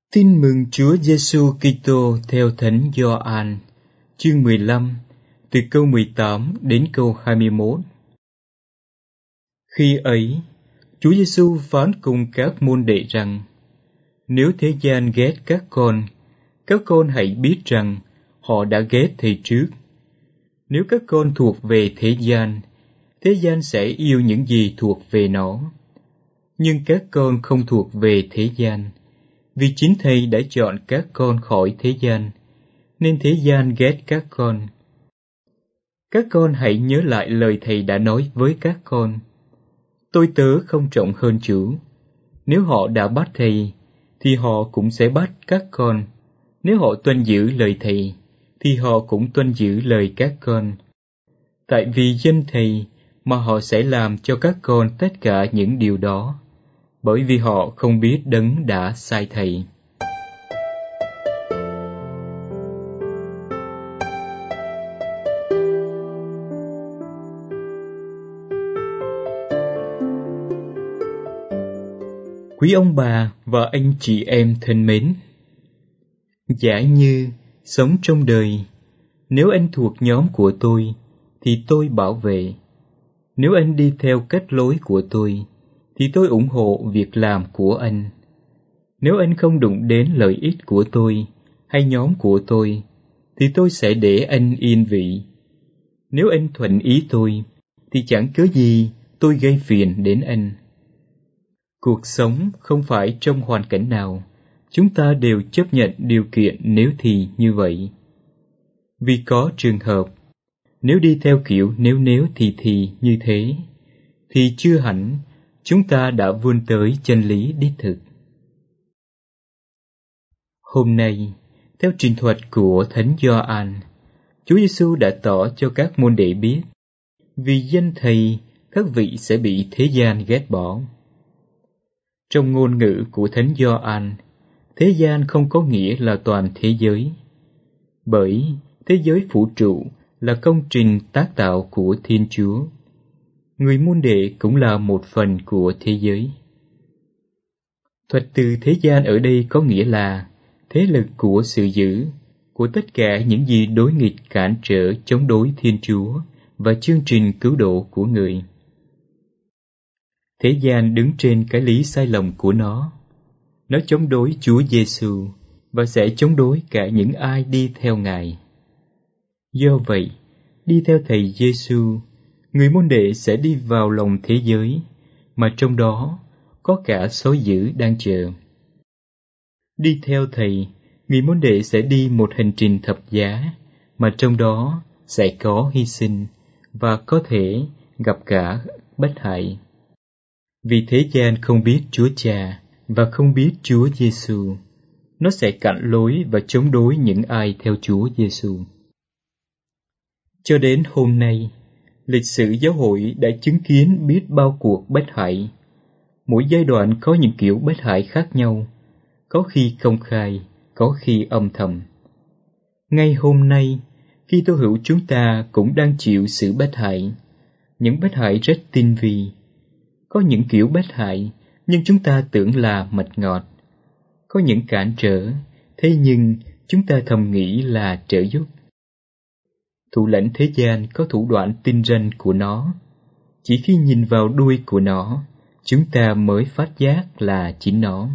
Tin mừng Chúa Giêsu Kitô theo Thánh Gioan, chương 15, từ câu 18 đến câu 21. Khi ấy, Chúa Giêsu phán cùng các môn đệ rằng: Nếu thế gian ghét các con hãy biết rằng họ đã ghét Thầy trước. Nếu các con thuộc về thế gian sẽ yêu những gì thuộc về nó. Nhưng các con không thuộc về thế gian, vì chính Thầy đã chọn các con khỏi thế gian, nên thế gian ghét các con. Các con hãy nhớ lại lời Thầy đã nói với các con: Tôi tớ không trọng hơn Chủ. Nếu họ đã bắt Thầy, thì họ cũng sẽ bắt các con. Nếu họ tuân giữ lời Thầy, thì họ cũng tuân giữ lời các con. Tại vì danh Thầy mà họ sẽ làm cho các con tất cả những điều đó, bởi vì họ không biết Đấng đã sai Thầy. Quý ông bà và anh chị em thân mến, giả như sống trong đời, nếu anh thuộc nhóm của tôi, thì tôi bảo vệ. Nếu anh đi theo cách lối của tôi, thì tôi ủng hộ việc làm của anh. Nếu anh không đụng đến lợi ích của tôi hay nhóm của tôi, thì tôi sẽ để anh yên vị. Nếu anh thuận ý tôi, thì chẳng cớ gì tôi gây phiền đến anh. Cuộc sống không phải trong hoàn cảnh nào chúng ta đều chấp nhận điều kiện nếu thì như vậy. Vì có trường hợp, nếu đi theo kiểu nếu thì như thế, thì chưa hẳn chúng ta đã vươn tới chân lý đích thực. Hôm nay, theo truyền thuật của Thánh Gioan, Chúa Giêsu đã tỏ cho các môn đệ biết, vì danh Thầy các vị sẽ bị thế gian ghét bỏ. Trong ngôn ngữ của Thánh Gioan, thế gian không có nghĩa là toàn thế giới, bởi thế giới vũ trụ là công trình tác tạo của Thiên Chúa. Người môn đệ cũng là một phần của thế giới. Thuật từ thế gian ở đây có nghĩa là thế lực của sự dữ, của tất cả những gì đối nghịch cản trở chống đối Thiên Chúa và chương trình cứu độ của người. Thế gian đứng trên cái lý sai lầm của nó. Nó chống đối Chúa Giêsu và sẽ chống đối cả những ai đi theo Ngài. Do vậy, đi theo Thầy Giêsu, người môn đệ sẽ đi vào lòng thế giới, mà trong đó có cả sói dữ đang chờ. Đi theo Thầy, người môn đệ sẽ đi một hành trình thập giá, mà trong đó sẽ có hy sinh và có thể gặp cả bất hại. Vì thế gian không biết Chúa Cha và không biết Chúa Giêsu, nó sẽ cản lối và chống đối những ai theo Chúa Giêsu. Cho đến hôm nay, lịch sử giáo hội đã chứng kiến biết bao cuộc bất hại. Mỗi giai đoạn có những kiểu bất hại khác nhau, có khi công khai, có khi âm thầm. Ngay hôm nay, Kitô hữu chúng ta cũng đang chịu sự bất hại, những bất hại rất tinh vi. Có những kiểu bất hại, nhưng chúng ta tưởng là mật ngọt. Có những cản trở, thế nhưng chúng ta thầm nghĩ là trợ giúp. Thủ lĩnh thế gian có thủ đoạn tinh ranh của nó. Chỉ khi nhìn vào đuôi của nó, chúng ta mới phát giác là chính nó.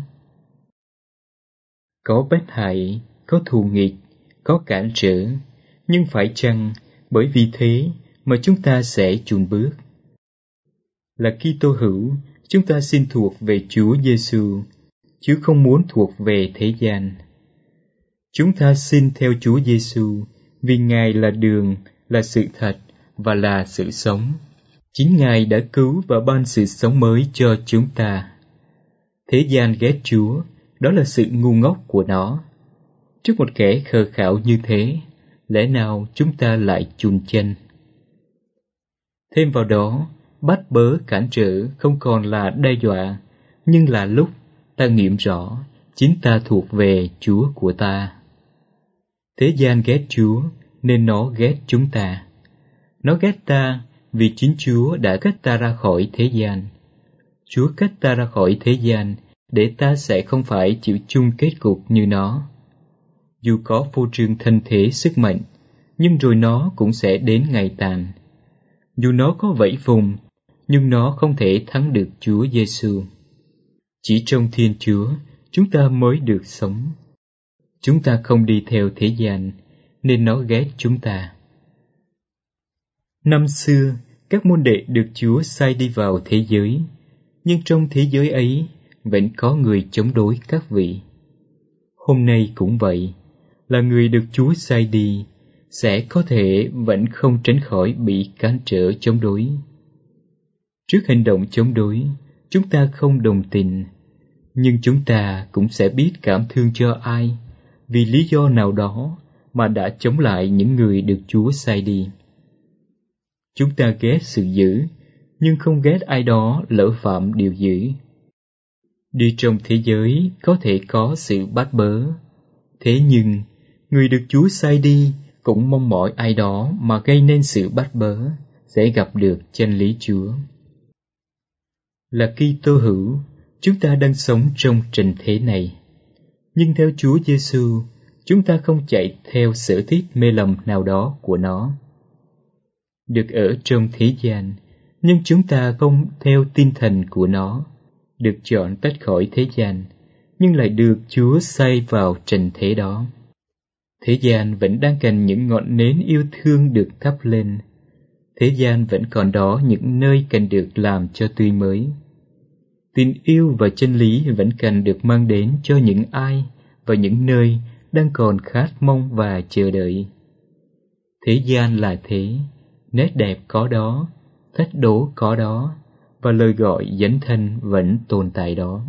Có bất hại, có thù nghịch, có cản trở, nhưng phải chăng bởi vì thế mà chúng ta sẽ chùn bước? Là Kitô hữu, chúng ta xin thuộc về Chúa Giêsu, chứ không muốn thuộc về thế gian. Chúng ta xin theo Chúa Giêsu vì Ngài là đường, là sự thật và là sự sống. Chính Ngài đã cứu và ban sự sống mới cho chúng ta. Thế gian ghét Chúa, đó là sự ngu ngốc của nó. Trước một kẻ khờ khạo như thế, lẽ nào chúng ta lại chùn chân? Thêm vào đó, bắt bớ cản trở không còn là đe dọa, nhưng là lúc ta nghiệm rõ chính ta thuộc về Chúa của ta. Thế gian ghét Chúa nên nó ghét chúng ta. Nó ghét ta vì chính Chúa đã cắt ta ra khỏi thế gian. Chúa cắt ta ra khỏi thế gian để ta sẽ không phải chịu chung kết cục như nó. Dù có phô trương thân thể sức mạnh, nhưng rồi nó cũng sẽ đến ngày tàn. Dù nó có vẫy vùng, nhưng nó không thể thắng được Chúa Giêsu. Chỉ trong Thiên Chúa, chúng ta mới được sống. Chúng ta không đi theo thế gian, nên nó ghét chúng ta. Năm xưa, các môn đệ được Chúa sai đi vào thế giới, nhưng trong thế giới ấy vẫn có người chống đối các vị. Hôm nay cũng vậy, là người được Chúa sai đi, sẽ có thể vẫn không tránh khỏi bị cản trở chống đối. Trước hành động chống đối, chúng ta không đồng tình, nhưng chúng ta cũng sẽ biết cảm thương cho ai, vì lý do nào đó mà đã chống lại những người được Chúa sai đi. Chúng ta ghét sự dữ, nhưng không ghét ai đó lỡ phạm điều dữ. Đi trong thế giới có thể có sự bát bớ, thế nhưng người được Chúa sai đi cũng mong mỏi ai đó mà gây nên sự bát bớ sẽ gặp được chân lý Chúa. Là Kitô hữu, chúng ta đang sống trong trần thế này, nhưng theo Chúa Giêsu, chúng ta không chạy theo sở thích mê lầm nào đó của nó. Được ở trong thế gian, nhưng chúng ta không theo tinh thần của nó, được chọn tách khỏi thế gian, nhưng lại được Chúa sai vào trần thế đó. Thế gian vẫn đang cần những ngọn nến yêu thương được thắp lên. Thế gian vẫn còn đó những nơi cần được làm cho tươi mới. Tình yêu và chân lý vẫn cần được mang đến cho những ai và những nơi đang còn khát mong và chờ đợi. Thế gian là thế, nét đẹp có đó, thách đố có đó, và lời gọi dấn thân vẫn tồn tại đó.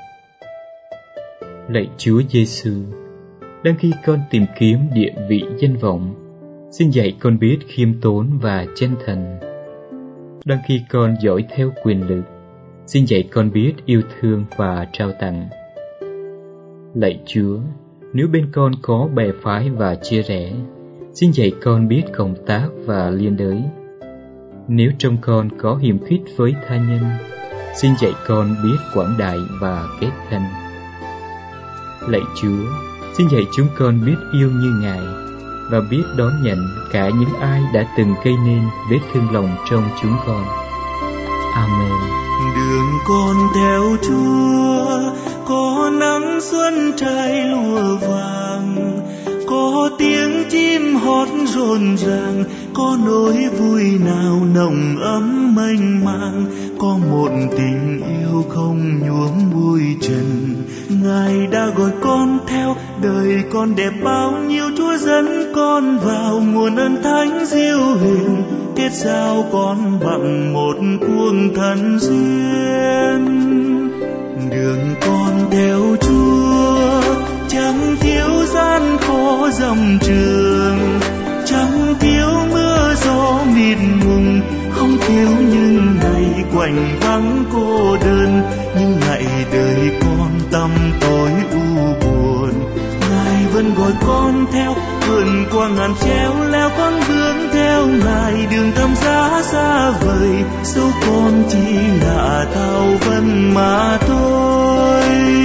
Lạy Chúa Giêsu, đang khi con tìm kiếm địa vị danh vọng, xin dạy con biết khiêm tốn và chân thành. Đang khi con dõi theo quyền lực, xin dạy con biết yêu thương và trao tặng. Lạy Chúa, nếu bên con có bè phái và chia rẽ, xin dạy con biết cộng tác và liên đới. Nếu trong con có hiềm khích với tha nhân, xin dạy con biết quảng đại và kết thân. Lạy Chúa, xin dạy chúng con biết yêu như Ngài và biết đón nhận cả những ai đã từng gây nên vết thương lòng trong chúng con. Amen. Đường con theo Chúa, có nắng xuân trái lúa vàng, có tiếng chim hót rộn ràng, có nỗi vui nào nồng ấm mênh mang, có một tình yêu không nhuốm bụi trần. Ngài đã gọi con theo, đời con đẹp bao nhiêu, Chúa dẫn con vào nguồn ân thánh diệu hiền, kết giao con bằng một cuồng thân duyên. Đường con theo Chúa, chẳng thiếu gian khó dầm trường, chẳng thiếu mưa gió mịt mùng, không thiếu những ngày quạnh vắng cô đơn, những ngày đời con tăm tối u buồn. Ngài vẫn gọi con theo, vượt qua ngàn treo leo con bước theo Ngài, đường thăm giá xa vời, dẫu con chỉ là thao vân mà thôi.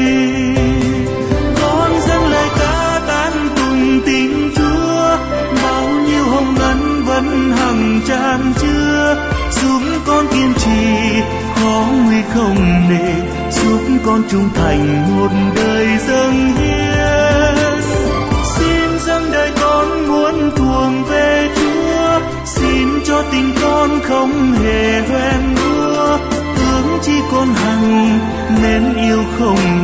Con dâng lời ca tán tụng tình Chúa, bao nhiêu hồng ân vẫn hằng tràn chứa, giúp con kiên trì khó nguy không nề, giúp con trung thành một đời dâng hiến. Xin dâng đời con muốn thuồng về Chúa, xin cho tình con không hề hoen đua, hướng chi con hằng mến yêu không